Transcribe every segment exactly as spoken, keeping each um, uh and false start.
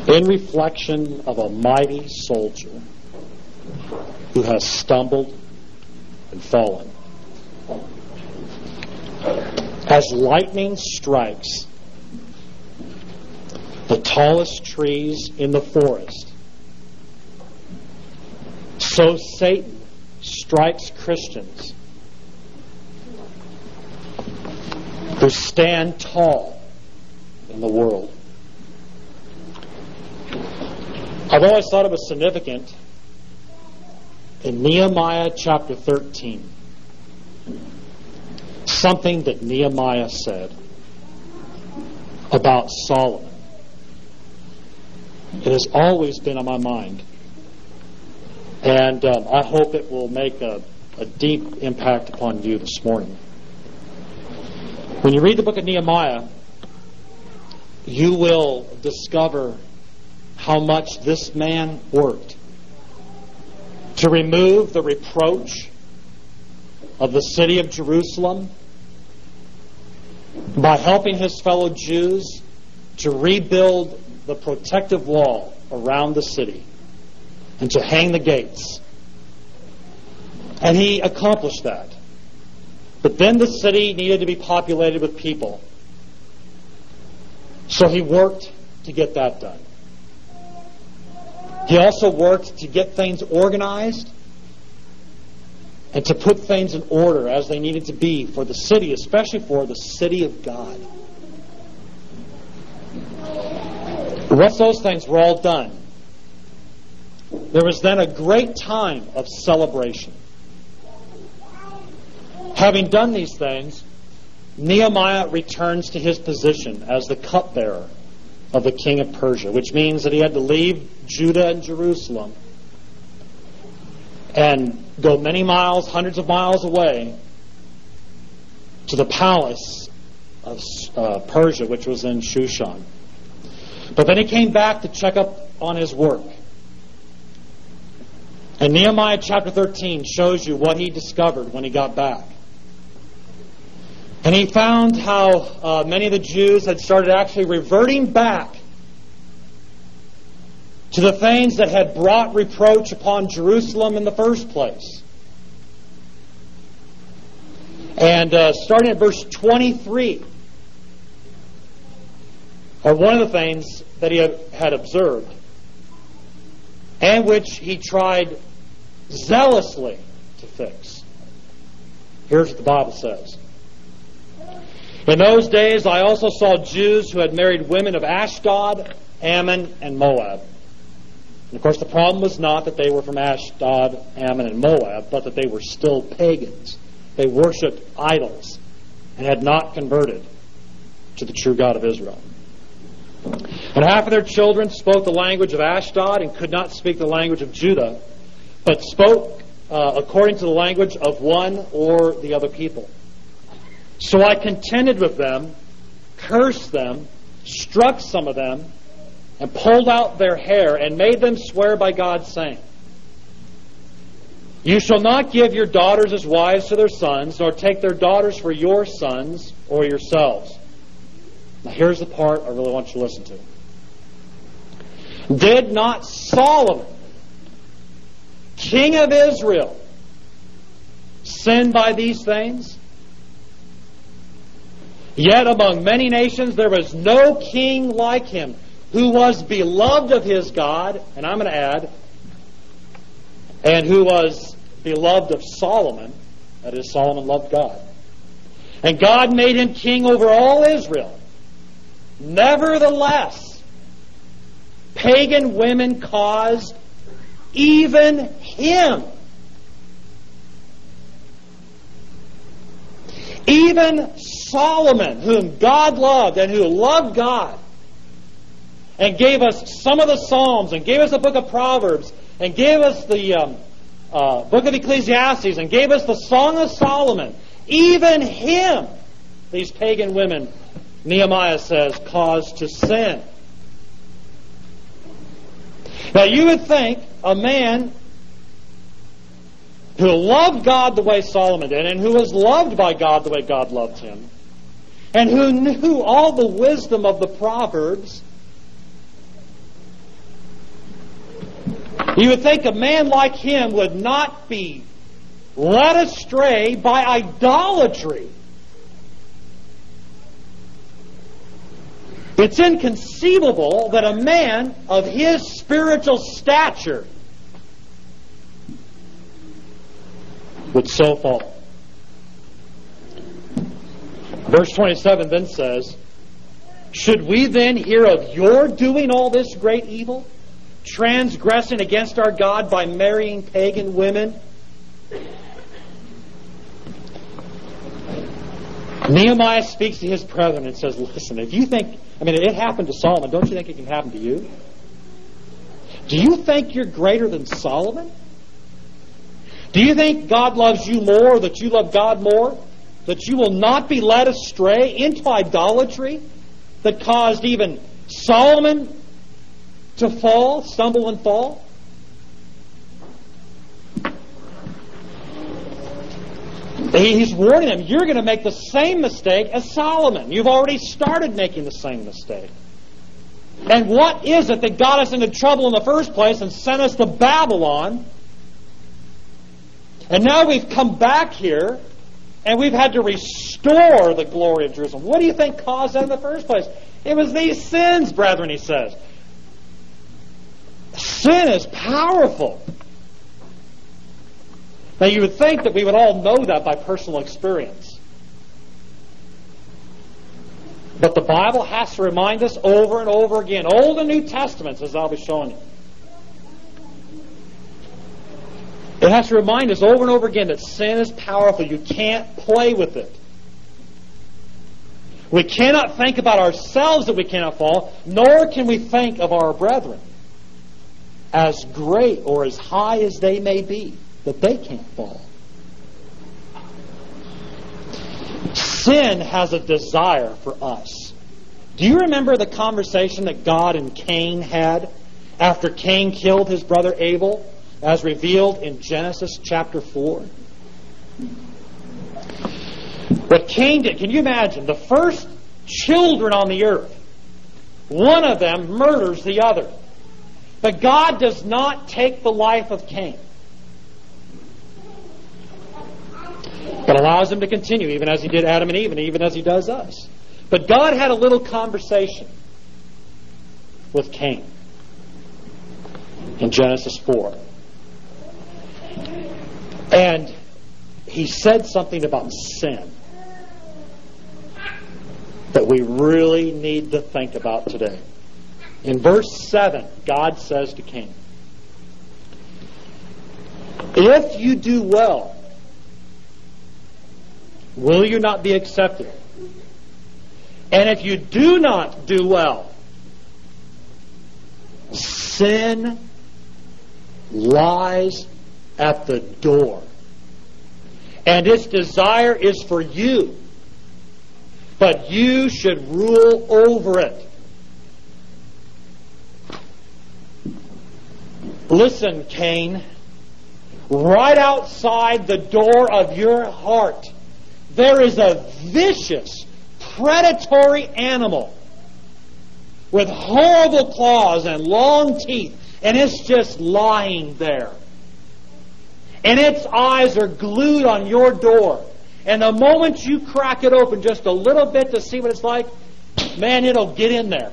in reflection of a mighty soldier who has stumbled and fallen. As lightning strikes the tallest trees in the forest, so Satan strikes Christians who stand tall in the world. I've always thought it was significant in Nehemiah chapter thirteen, something that Nehemiah said about Solomon. It has always been on my mind, and um, I hope it will make a, a deep impact upon you this morning. When you read the book of Nehemiah, you will discover how much this man worked to remove the reproach of the city of Jerusalem by helping his fellow Jews to rebuild the protective wall around the city and to hang the gates. And he accomplished that. But then the city needed to be populated with people. So he worked to get that done. He also worked to get things organized and to put things in order as they needed to be for the city, especially for the city of God. Once those things were all done, there was then a great time of celebration. Having done these things, Nehemiah returns to his position as the cupbearer of the king of Persia, which means that he had to leave Judah and Jerusalem and go many miles, hundreds of miles away to the palace of uh, Persia, which was in Shushan. But then he came back to check up on his work. And Nehemiah chapter thirteen shows you what he discovered when he got back. And he found how uh, many of the Jews had started actually reverting back to the things that had brought reproach upon Jerusalem in the first place. And uh, starting at verse twenty-three, are one of the things that he had, had observed, and which he tried zealously to fix. Here's what the Bible says. In those days I also saw Jews who had married women of Ashdod, Ammon, and Moab. And of course the problem was not that they were from Ashdod, Ammon, and Moab, but that they were still pagans. They worshipped idols and had not converted to the true God of Israel. And half of their children spoke the language of Ashdod and could not speak the language of Judah, but spoke uh, according to the language of one or the other people. So I contended with them, cursed them, struck some of them, and pulled out their hair, and made them swear by God, saying, You shall not give your daughters as wives to their sons, nor take their daughters for your sons or yourselves. Now here's the part I really want you to listen to. Did not Solomon, king of Israel, sin by these things? Yet among many nations there was no king like him, who was beloved of his God, and I'm going to add, and who was beloved of Solomon, that is, Solomon loved God. And God made him king over all Israel. Nevertheless, pagan women caused even him, even Solomon, whom God loved and who loved God, and gave us some of the Psalms, and gave us the book of Proverbs, and gave us the um, uh, book of Ecclesiastes, and gave us the Song of Solomon. Even him, these pagan women, Nehemiah says, caused to sin. Now you would think a man who loved God the way Solomon did, and who was loved by God the way God loved him, and who knew all the wisdom of the Proverbs, You would think a man like him would not be led astray by idolatry. It's inconceivable that a man of his spiritual stature would so fall. Verse twenty-seven then says, should we then hear of your doing all this great evil, transgressing against our God by marrying pagan women? Nehemiah speaks to his brethren and says, listen, if you think, I mean, it happened to Solomon, don't you think it can happen to you? Do you think you're greater than Solomon? Do you think God loves you more, that you love God more? That you will not be led astray into idolatry that caused even Solomon to fall, stumble and fall? He's warning them, you're going to make the same mistake as Solomon. You've already started making the same mistake. And what is it that got us into trouble in the first place and sent us to Babylon? And now we've come back here and we've had to restore the glory of Jerusalem. What do you think caused that in the first place? It was these sins, brethren, he says. Sin is powerful. Now you would think that we would all know that by personal experience. But the Bible has to remind us over and over again, Old and New Testaments, as I'll be showing you. It has to remind us over and over again that sin is powerful. You can't play with it. We cannot think about ourselves that we cannot fall, nor can we think of our brethren as great or as high as they may be, that they can't fall. Sin has a desire for us. Do you remember the conversation that God and Cain had after Cain killed his brother Abel, as revealed in Genesis chapter four? What Cain did, can you imagine? The first children on the earth, one of them murders the other. But God does not take the life of Cain, but allows him to continue, even as he did Adam and Eve, and even as he does us. But God had a little conversation with Cain in Genesis four. And he said something about sin that we really need to think about today. In verse seven, God says to Cain, if you do well, will you not be accepted? And if you do not do well, sin lies at the door, and its desire is for you, but you should rule over it. Listen, Cain, right outside the door of your heart, there is a vicious, predatory animal with horrible claws and long teeth, and it's just lying there. And its eyes are glued on your door. And the moment you crack it open just a little bit to see what it's like, man, it'll get in there.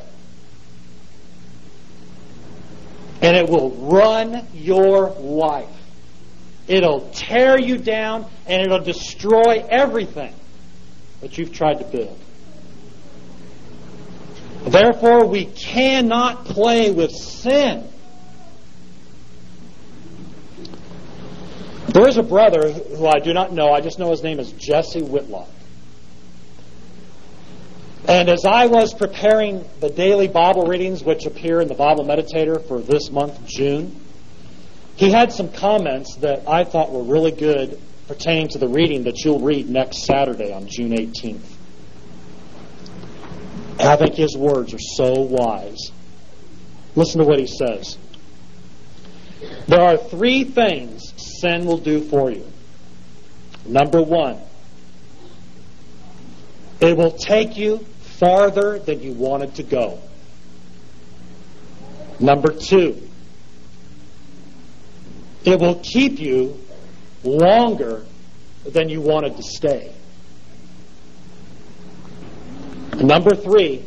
And it will run your life. It'll tear you down, and it'll destroy everything that you've tried to build. Therefore, we cannot play with sin. There is a brother who I do not know. I just know his name is Jesse Whitlock. And as I was preparing the daily Bible readings, which appear in the Bible Meditator for this month, June, he had some comments that I thought were really good pertaining to the reading that you'll read next Saturday on June eighteenth. And I think his words are so wise. Listen to what he says. There are three things sin will do for you. Number one, it will take you farther than you wanted to go. Number two, It will keep you longer than you wanted to stay. Number three,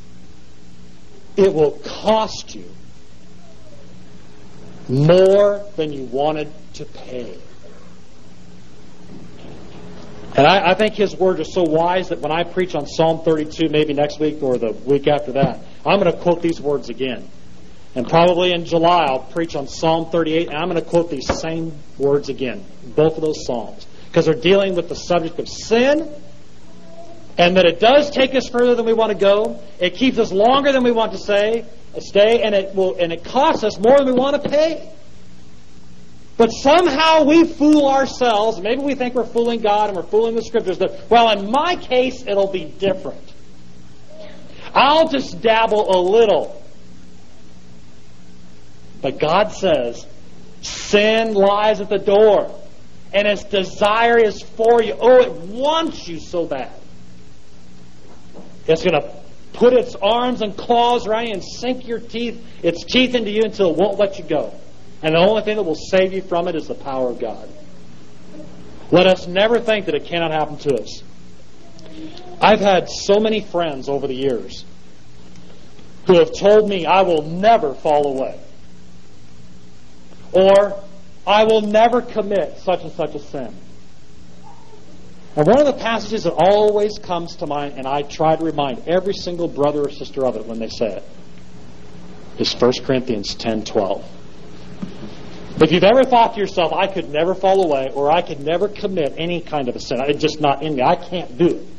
it will cost you more than you wanted to pay. And I, I think his words are so wise that when I preach on Psalm thirty-two, maybe next week or the week after that, I'm going to quote these words again. And probably in July, I'll preach on Psalm thirty-eight, and I'm going to quote these same words again, both of those Psalms, because they're dealing with the subject of sin, and that it does take us further than we want to go. It keeps us longer than we want to say, stay, and it will, and it costs us more than we want to pay. But somehow we fool ourselves. Maybe we think we're fooling God and we're fooling the Scriptures. That, well, in my case, it'll be different. I'll just dabble a little. But God says, sin lies at the door, and its desire is for you. Oh, it wants you so bad. It's going to put its arms and claws around you and sink your teeth, its teeth into you until it won't let you go. And the only thing that will save you from it is the power of God. Let us never think that it cannot happen to us. I've had so many friends over the years who have told me I will never fall away. Or, I will never commit such and such a sin. And one of the passages that always comes to mind, and I try to remind every single brother or sister of it when they say it, is First Corinthians ten twelve. If you've ever thought to yourself, I could never fall away, or I could never commit any kind of a sin, it's just not in me, I can't do it.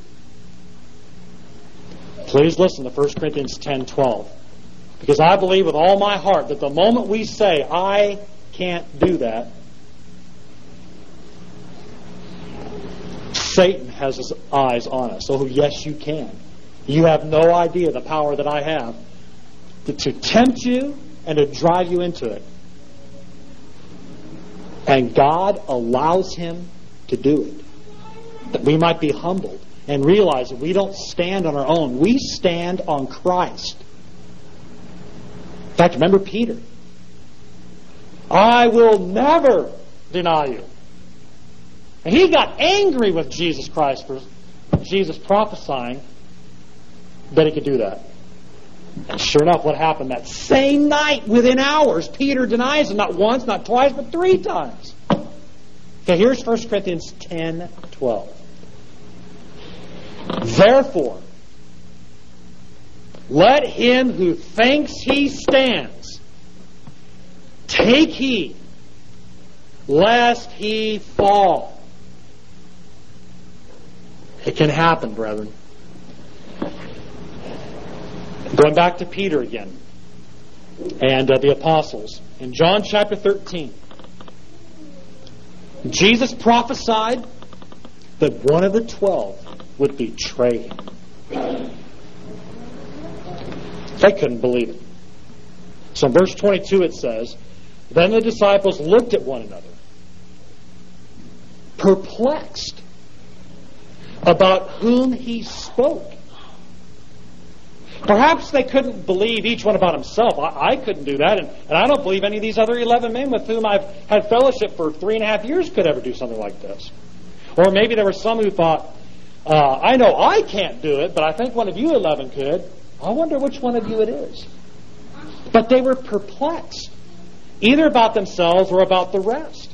Please listen to First Corinthians ten twelve. Because I believe with all my heart that the moment we say, I can't do that, Satan has his eyes on us. Oh, yes, you can. You have no idea the power that I have to, to tempt you and to drive you into it. And God allows him to do it. That we might be humbled and realize that we don't stand on our own. We stand on Christ. In fact, remember Peter. I will never deny you. And he got angry with Jesus Christ for Jesus prophesying that he could do that. And sure enough, what happened that same night, within hours, Peter denies him not once, not twice, but three times. Okay, here's First Corinthians ten twelve. Therefore, let him who thinks he stands take heed, lest he fall. It can happen, brethren. Going back to Peter again and uh, the apostles. In John chapter thirteen, Jesus prophesied that one of the twelve would betray him. They couldn't believe it. So in verse twenty-two it says, then the disciples looked at one another, perplexed about whom he spoke. Perhaps they couldn't believe each one about himself. I, I couldn't do that, and, and I don't believe any of these other eleven men with whom I've had fellowship for three and a half years could ever do something like this. Or maybe there were some who thought, uh, I know I can't do it, but I think one of you eleven could. I wonder which one of you it is. But they were perplexed, either about themselves or about the rest.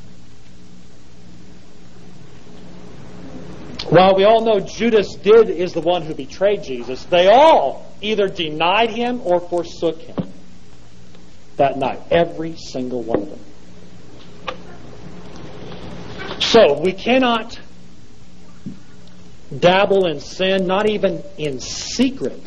While we all know Judas did is the one who betrayed Jesus, they all either denied him or forsook him that night. Every single one of them. So, we cannot dabble in sin, not even in secret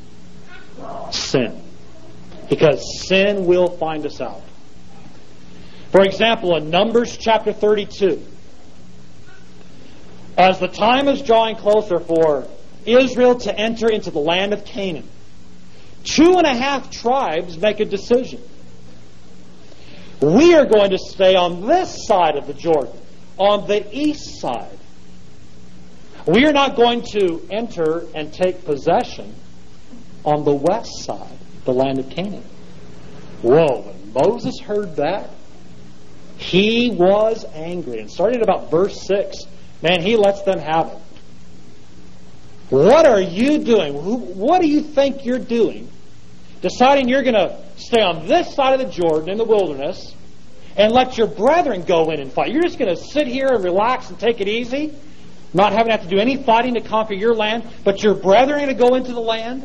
sin, because sin will find us out. For example, in Numbers chapter thirty-two, as the time is drawing closer for Israel to enter into the land of Canaan, two and a half tribes make a decision. We are going to stay on this side of the Jordan, on the east side. We are not going to enter and take possession on the west side, the land of Canaan. Whoa, when Moses heard that, He was angry. And starting at about verse six, man, he lets them have it. What are you doing? What do you think you're doing? Deciding you're going to stay on this side of the Jordan in the wilderness and let your brethren go in and fight. You're just going to sit here and relax and take it easy, not having to have to do any fighting to conquer your land, but your brethren are going to go into the land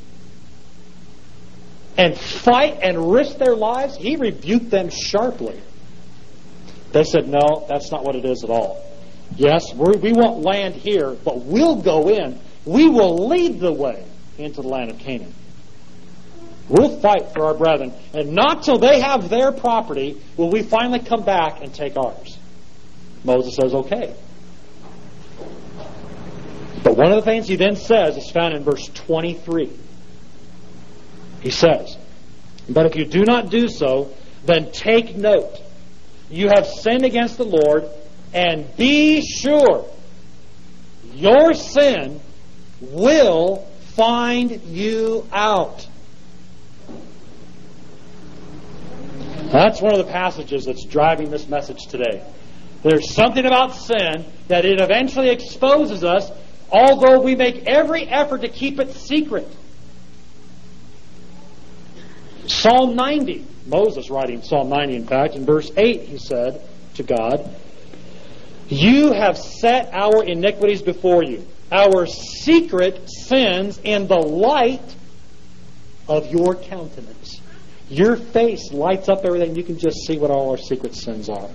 and fight and risk their lives? He rebuked them sharply. They said, no, that's not what it is at all. Yes, we're, we want land here, but we'll go in. We will lead the way into the land of Canaan. We'll fight for our brethren. And not till they have their property will we finally come back and take ours. Moses says, okay. But one of the things he then says is found in verse twenty-three. He says, but if you do not do so, then take note. You have sinned against the Lord, and be sure your sin will find you out. That's one of the passages that's driving this message today. There's something about sin that it eventually exposes us, although we make every effort to keep it secret. Psalm ninety, Moses writing Psalm ninety, in fact, in verse eight, he said to God, you have set our iniquities before you, our secret sins in the light of your countenance. Your face lights up everything. You can just see what all our secret sins are.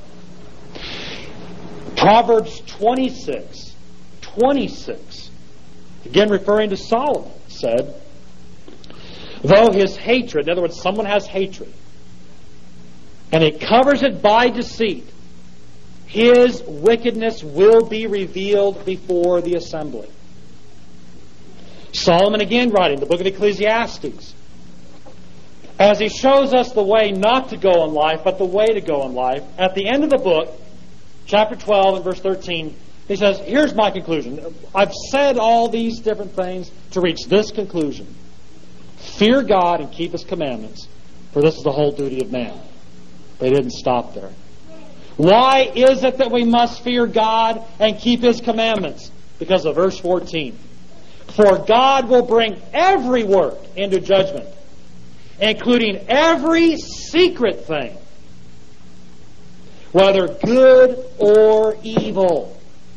Proverbs twenty-six, twenty-six, again referring to Solomon, said, though his hatred, in other words, someone has hatred, and he covers it by deceit, his wickedness will be revealed before the assembly. Solomon again writing, the book of Ecclesiastes, as he shows us the way not to go in life, but the way to go in life, at the end of the book, chapter twelve and verse thirteen, he says, here's my conclusion. I've said all these different things to reach this conclusion. Fear God and keep His commandments, for this is the whole duty of man. They didn't stop there. Why is it that we must fear God and keep His commandments? Because of verse fourteen. For God will bring every work into judgment, including every secret thing, whether good or evil.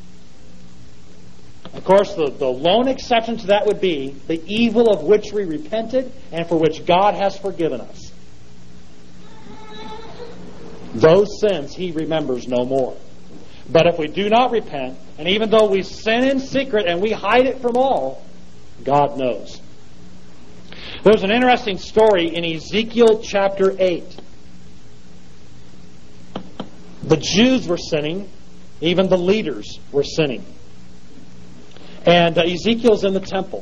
Of course, the, the lone exception to that would be the evil of which we repented and for which God has forgiven us. Those sins He remembers no more. But if we do not repent, and even though we sin in secret and we hide it from all, God knows. There's an interesting story in Ezekiel chapter eight. The Jews were sinning. Even the leaders were sinning. And uh, Ezekiel's in the temple.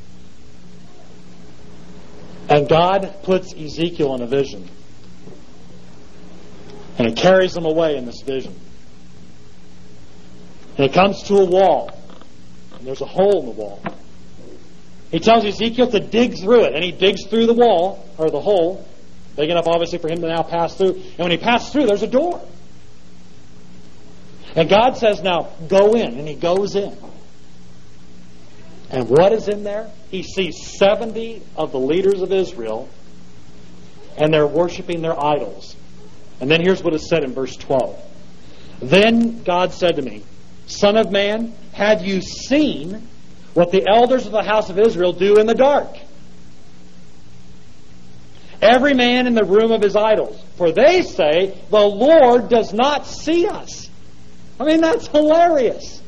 And God puts Ezekiel in a vision. And He carries him away in this vision. And he comes to a wall. And there's a hole in the wall. He tells Ezekiel to dig through it. And he digs through the wall, or the hole, big enough obviously for him to now pass through. And when he passes through, there's a door. And God says, now, go in. And he goes in. And what is in there? He sees seventy of the leaders of Israel, and they're worshiping their idols. And then here's what is said in verse twelve. Then God said to me, Son of man, have you seen what the elders of the house of Israel do in the dark? Every man in the room of his idols. For they say, the Lord does not see us. I mean, that's hilarious.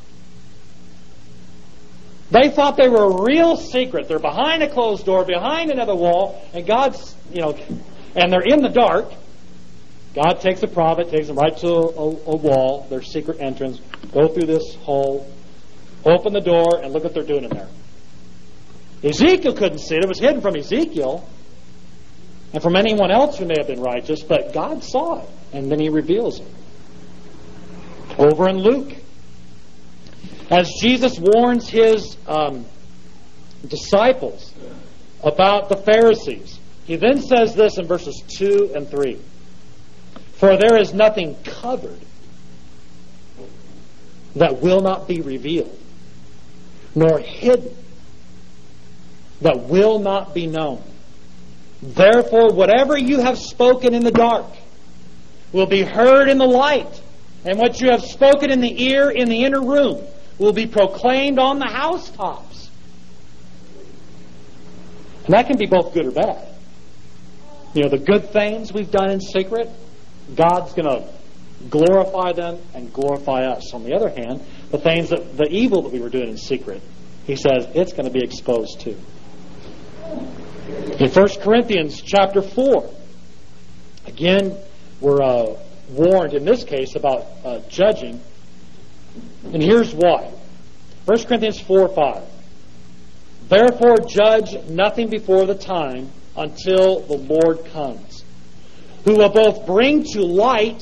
They thought they were a real secret. They're behind a closed door, behind another wall, and God's, you know, and they're in the dark. God takes a prophet, takes them right to a, a wall, their secret entrance, go through this hole, open the door, and look what they're doing in there. Ezekiel couldn't see it. It was hidden from Ezekiel and from anyone else who may have been righteous, but God saw it, and then He reveals it. Over in Luke, as Jesus warns His um, disciples about the Pharisees, He then says this in verses two and three. For there is nothing covered that will not be revealed, nor hidden that will not be known. Therefore, whatever you have spoken in the dark will be heard in the light, and what you have spoken in the ear in the inner room will be proclaimed on the housetops. And that can be both good or bad. You know, the good things we've done in secret, God's going to glorify them and glorify us. On the other hand, the things that the evil that we were doing in secret, He says it's going to be exposed too. In First Corinthians chapter four, again, we're uh, warned in this case about uh, judging. And here's why. First Corinthians four five. Therefore judge nothing before the time until the Lord comes, who will both bring to light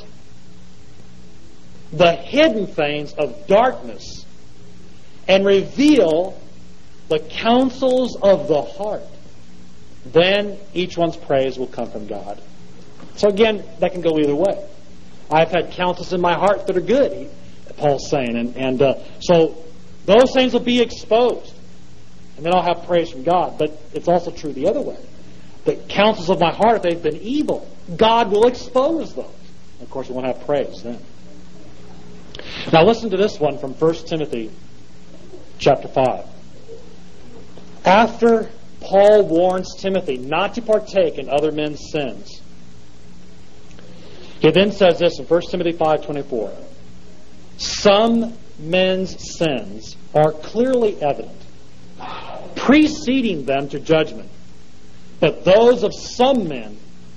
the hidden things of darkness and reveal the counsels of the heart. Then each one's praise will come from God. So again, that can go either way. I've had counsels in my heart that are good, he, Paul's saying. And, and uh, so those things will be exposed. And then I'll have praise from God. But it's also true the other way. The counsels of my heart, if they've been evil, God will expose those. Of course, we won't have praise then. Now listen to this one from First Timothy chapter five. After Paul warns Timothy not to partake in other men's sins, he then says this in First Timothy five twenty-four. Some men's sins are clearly evident, preceding them to judgment. But those of some men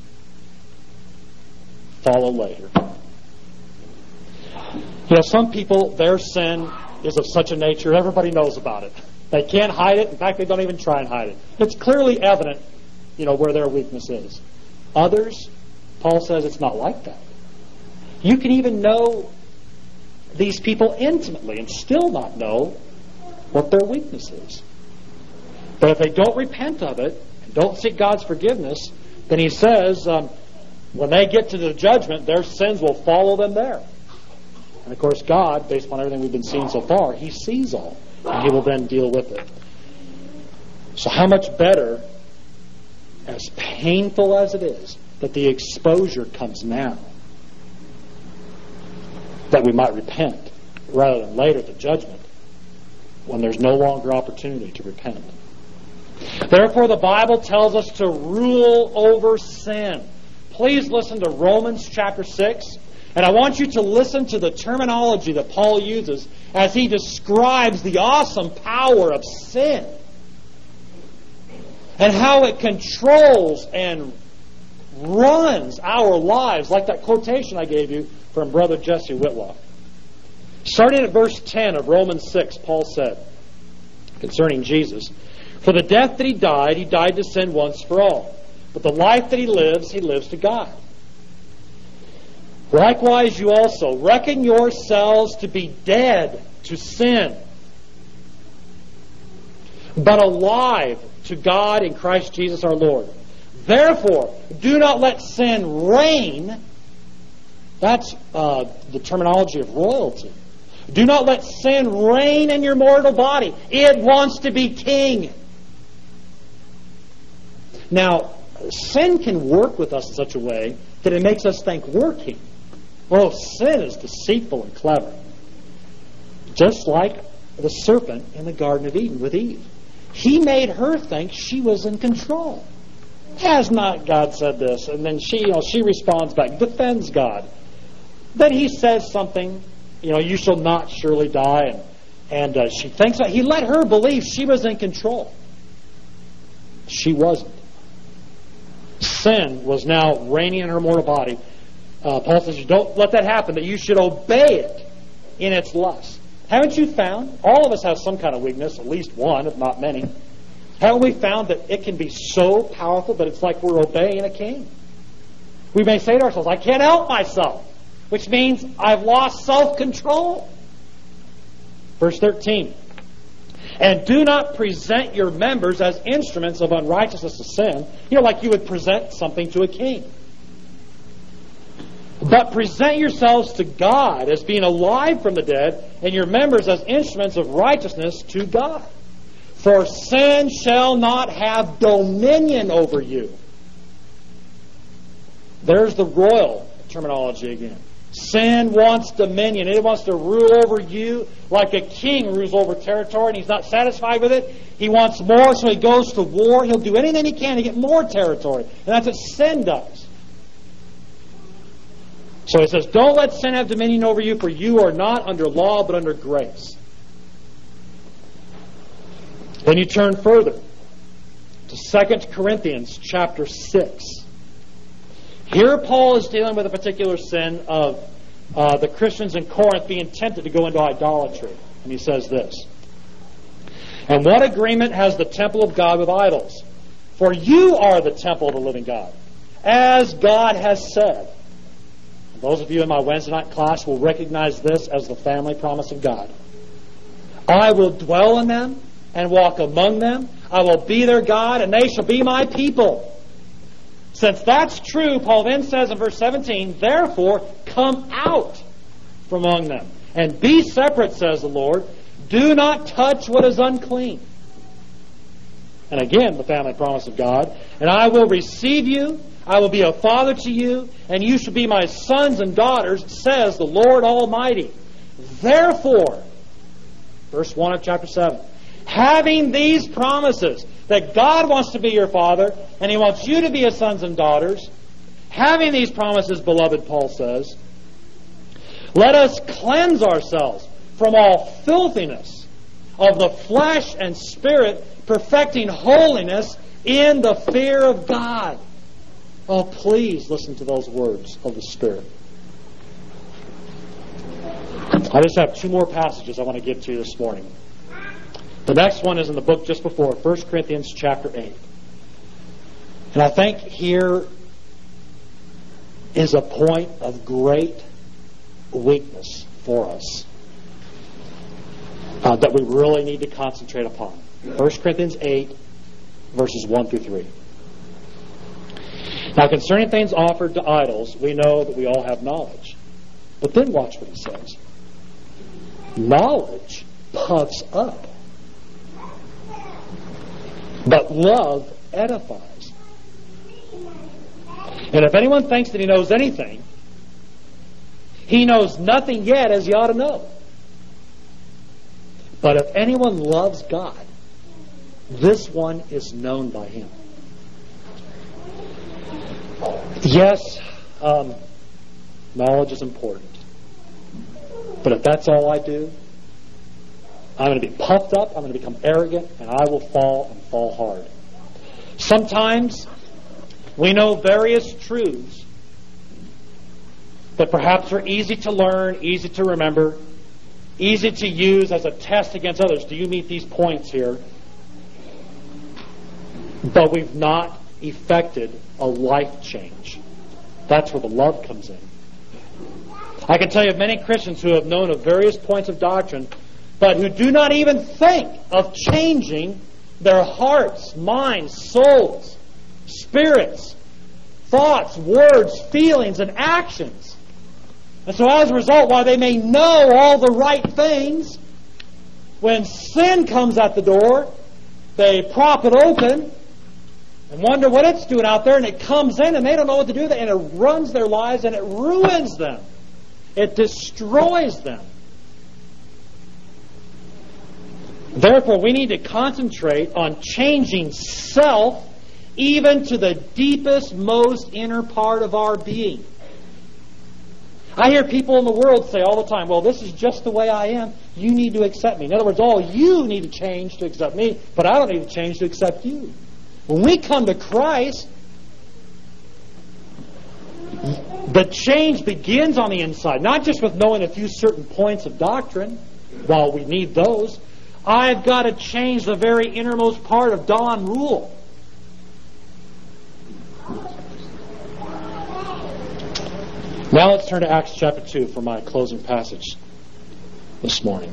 follow later. You know, some people, their sin is of such a nature, everybody knows about it. They can't hide it. In fact, they don't even try and hide it. It's clearly evident, you know, where their weakness is. Others, Paul says it's not like that. You can even know these people intimately and still not know what their weakness is. But if they don't repent of it, and don't seek God's forgiveness, then he says, um, when they get to the judgment, their sins will follow them there. And of course, God, based on everything we've been seeing so far, He sees all, and He will then deal with it. So how much better, as painful as it is, that the exposure comes now, that we might repent, rather than later at the judgment, when there's no longer opportunity to repent. Therefore, the Bible tells us to rule over sin. Please listen to Romans chapter six. And I want you to listen to the terminology that Paul uses as he describes the awesome power of sin and how it controls and runs our lives, like that quotation I gave you from Brother Jesse Whitlock. Starting at verse ten of Romans six, Paul said, concerning Jesus, "For the death that He died, He died to sin once for all. But the life that He lives, He lives to God. Likewise, you also reckon yourselves to be dead to sin, but alive to God in Christ Jesus our Lord. Therefore, do not let sin reign." That's uh, the terminology of royalty. Do not let sin reign in your mortal body. It wants to be king. Now, sin can work with us in such a way that it makes us think we're king. Well, sin is deceitful and clever. Just like the serpent in the Garden of Eden with Eve. He made her think she was in control. Has not God said this? And then she, you know, she responds back, defends God. Then He says something, you know, you shall not surely die. And, and uh, she thinks that He let her believe she was in control. She wasn't. Sin was now reigning in her mortal body. Uh, Paul says, you don't let that happen, that you should obey it in its lust. Haven't you found? All of us have some kind of weakness, at least one, if not many. Haven't we found that it can be so powerful that it's like we're obeying a king? We may say to ourselves, I can't help myself, which means I've lost self-control. Verse thirteen. And do not present your members as instruments of unrighteousness to sin. You know, like you would present something to a king. But present yourselves to God as being alive from the dead, and your members as instruments of righteousness to God. For sin shall not have dominion over you. There's the royal terminology again. Sin wants dominion. It wants to rule over you like a king rules over territory, and he's not satisfied with it. He wants more, so he goes to war. He'll do anything he can to get more territory. And that's what sin does. So he says, don't let sin have dominion over you, for you are not under law, but under grace. Then you turn further to Second Corinthians chapter six. Here Paul is dealing with a particular sin of uh, the Christians in Corinth being tempted to go into idolatry. And he says this, and what agreement has the temple of God with idols? For you are the temple of the living God, as God has said. And those of you in my Wednesday night class will recognize this as the family promise of God. I will dwell in them and walk among them. I will be their God, and they shall be my people. Since that's true, Paul then says in verse seventeen, therefore come out from among them, and be separate, says the Lord. Do not touch what is unclean. And again, the family promise of God. And I will receive you, I will be a father to you, and you shall be my sons and daughters, says the Lord Almighty. Therefore, verse one of chapter seven, having these promises, that God wants to be your father, and He wants you to be His sons and daughters, having these promises, beloved, Paul says, let us cleanse ourselves from all filthiness of the flesh and spirit, perfecting holiness in the fear of God. Oh, please listen to those words of the Spirit. I just have two more passages I want to give to you this morning. The next one is in the book just before, First Corinthians chapter eight. And I think here is a point of great weakness for us uh, that we really need to concentrate upon. First Corinthians eight, verses one through three. Now, concerning things offered to idols, we know that we all have knowledge. But then watch what he says. Knowledge puffs up, but love edifies. And if anyone thinks that he knows anything, he knows nothing yet as he ought to know. But if anyone loves God, this one is known by him. Yes, um, knowledge is important. But if that's all I do, I'm going to be puffed up, I'm going to become arrogant, and I will fall and fall hard. Sometimes we know various truths that perhaps are easy to learn, easy to remember, easy to use as a test against others. Do you meet these points here? But we've not effected a life change. That's where the love comes in. I can tell you of many Christians who have known of various points of doctrine, but who do not even think of changing their hearts, minds, souls, spirits, thoughts, words, feelings, and actions. And so as a result, while they may know all the right things, when sin comes at the door, they prop it open and wonder what it's doing out there, and it comes in and they don't know what to do with it, and it runs their lives and it ruins them. It destroys them. Therefore, we need to concentrate on changing self even to the deepest, most inner part of our being. I hear people in the world say all the time, well, this is just the way I am. You need to accept me. In other words, all you need to change to accept me, but I don't need to change to accept you. When we come to Christ, the change begins on the inside, not just with knowing a few certain points of doctrine, while we need those. I've got to change the very innermost part of Don Rule. Now let's turn to Acts chapter two for my closing passage this morning.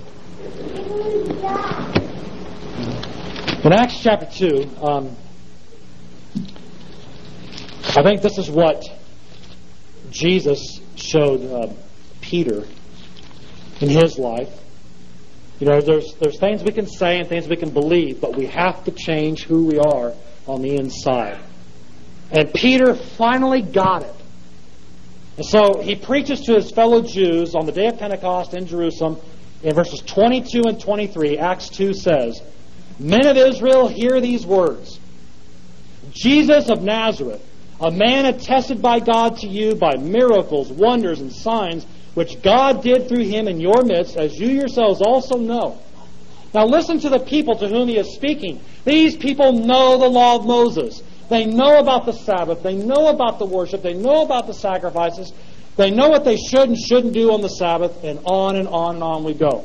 In Acts chapter two, um, I think this is what Jesus showed uh, Peter in his life. You know, there's there's things we can say and things we can believe, but we have to change who we are on the inside. And Peter finally got it. And so he preaches to his fellow Jews on the day of Pentecost in Jerusalem. In verses twenty-two and twenty-three, Acts two says, "Men of Israel, hear these words. Jesus of Nazareth, a man attested by God to you by miracles, wonders, and signs, which God did through him in your midst, as you yourselves also know." Now listen to the people to whom he is speaking. These people know the law of Moses. They know about the Sabbath. They know about the worship. They know about the sacrifices. They know what they should and shouldn't do on the Sabbath, and on and on and on we go.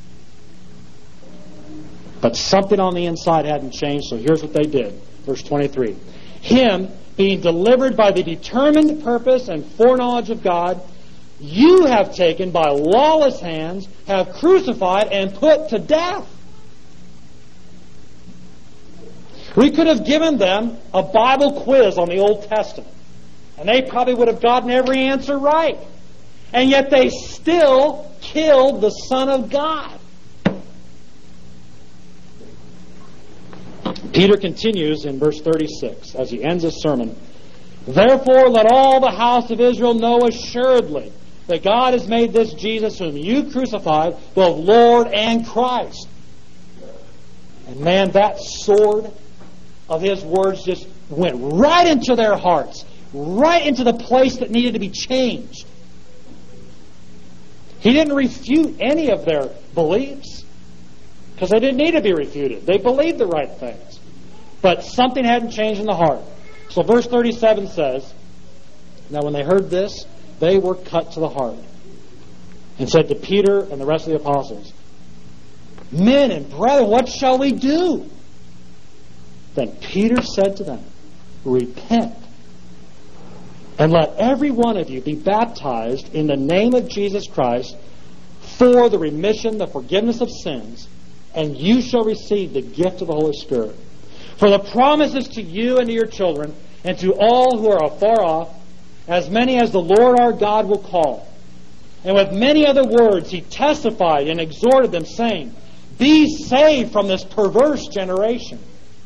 But something on the inside hadn't changed, so here's what they did. Verse twenty-three. "Him, being delivered by the determined purpose and foreknowledge of God, you have taken by lawless hands, have crucified and put to death." We could have given them a Bible quiz on the Old Testament, and they probably would have gotten every answer right. And yet they still killed the Son of God. Peter continues in verse thirty-six as he ends his sermon. "Therefore let all the house of Israel know assuredly that God has made this Jesus whom you crucified both Lord and Christ." And man, that sword of his words just went right into their hearts, right into the place that needed to be changed. He didn't refute any of their beliefs because they didn't need to be refuted. They believed the right things. But something hadn't changed in the heart. So verse thirty-seven says, "Now when they heard this, they were cut to the heart, and said to Peter and the rest of the apostles, 'Men and brethren, what shall we do?' Then Peter said to them, 'Repent, and let every one of you be baptized in the name of Jesus Christ for the remission, the forgiveness of sins, and you shall receive the gift of the Holy Spirit. For the promise is to you and to your children, and to all who are afar off, as many as the Lord our God will call.' And with many other words he testified and exhorted them, saying, 'Be saved from this perverse generation.'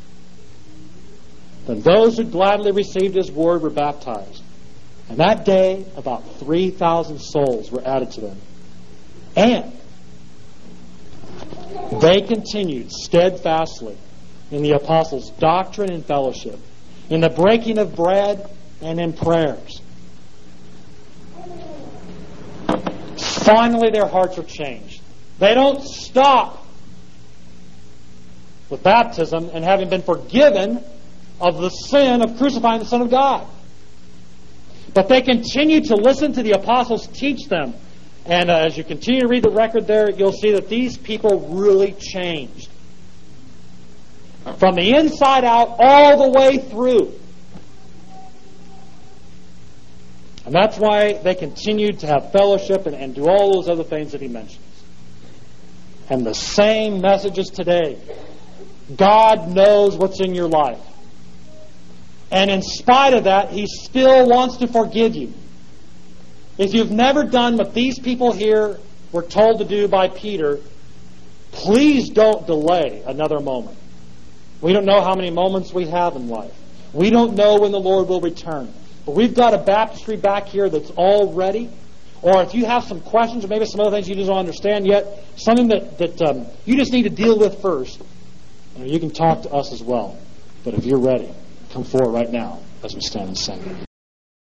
Then those who gladly received his word were baptized. And that day about three thousand souls were added to them. And they continued steadfastly in the apostles' doctrine and fellowship, in the breaking of bread, and in prayers." Finally, their hearts are changed. They don't stop with baptism and having been forgiven of the sin of crucifying the Son of God. But they continue to listen to the apostles teach them. And uh, as you continue to read the record there, you'll see that these people really changed. From the inside out, all the way through. And that's why they continued to have fellowship and, and do all those other things that he mentions. And the same messages today. God knows what's in your life. And in spite of that, he still wants to forgive you. If you've never done what these people here were told to do by Peter, please don't delay another moment. We don't know how many moments we have in life. We don't know when the Lord will return. But we've got a baptistry back here that's all ready. Or if you have some questions or maybe some other things you just don't understand yet, something that, that um, you just need to deal with first, you know, you can talk to us as well. But if you're ready, come forward right now as we stand and sing.